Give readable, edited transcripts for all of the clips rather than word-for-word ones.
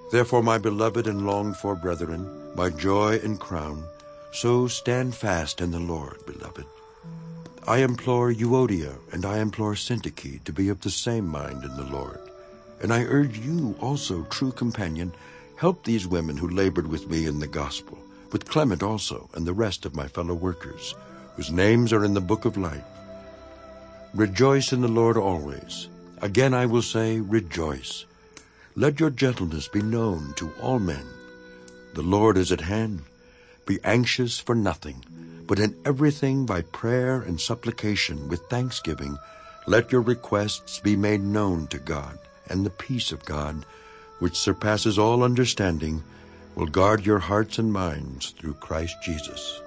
Therefore, my beloved and longed-for brethren, my joy and crown, so stand fast in the Lord, beloved. I implore Euodia and I implore Syntyche to be of the same mind in the Lord. And I urge you also, true companion, help these women who labored with me in the gospel, with Clement also and the rest of my fellow workers, whose names are in the book of life. Rejoice in the Lord always. Again I will say, rejoice. Let your gentleness be known to all men. The Lord is at hand. Be anxious for nothing, but in everything by prayer and supplication with thanksgiving, let your requests be made known to God, and the peace of God, which surpasses all understanding, will guard your hearts and minds through Christ Jesus.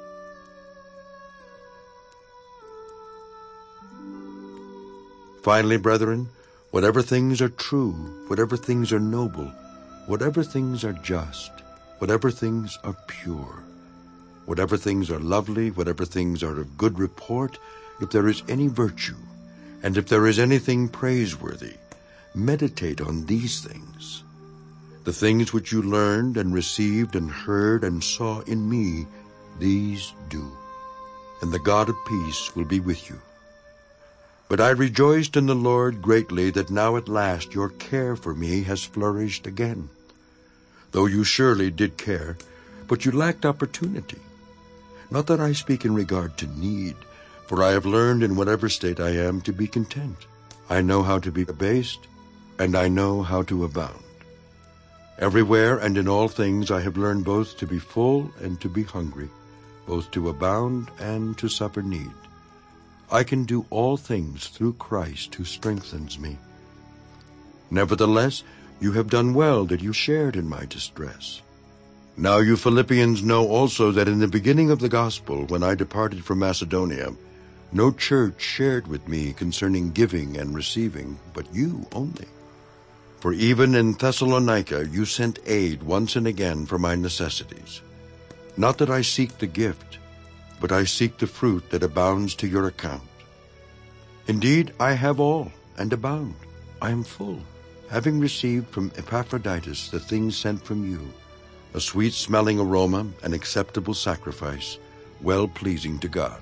Finally, brethren, whatever things are true, whatever things are noble, whatever things are just, whatever things are pure, whatever things are lovely, whatever things are of good report, if there is any virtue, and if there is anything praiseworthy, meditate on these things. The things which you learned and received and heard and saw in me, these do, and the God of peace will be with you. But I rejoiced in the Lord greatly that now at last your care for me has flourished again. Though you surely did care, but you lacked opportunity. Not that I speak in regard to need, for I have learned in whatever state I am to be content. I know how to be abased, and I know how to abound. Everywhere and in all things I have learned both to be full and to be hungry, both to abound and to suffer need. I can do all things through Christ who strengthens me. Nevertheless, you have done well that you shared in my distress. Now you Philippians know also that in the beginning of the gospel, when I departed from Macedonia, no church shared with me concerning giving and receiving, but you only. For even in Thessalonica you sent aid once and again for my necessities. Not that I seek the gift, but I seek the fruit that abounds to your account. Indeed, I have all and abound. I am full, having received from Epaphroditus the things sent from you, a sweet-smelling aroma, an acceptable sacrifice, well-pleasing to God.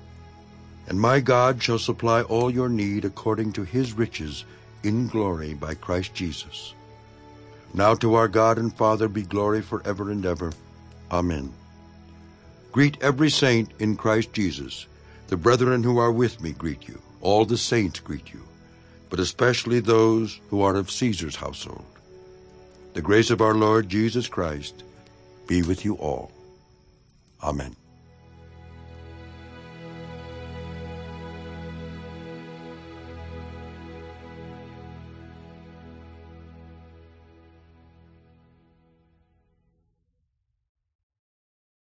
And my God shall supply all your need according to his riches in glory by Christ Jesus. Now to our God and Father be glory forever and ever. Amen. Greet every saint in Christ Jesus. The brethren who are with me greet you. All the saints greet you, but especially those who are of Caesar's household. The grace of our Lord Jesus Christ be with you all. Amen.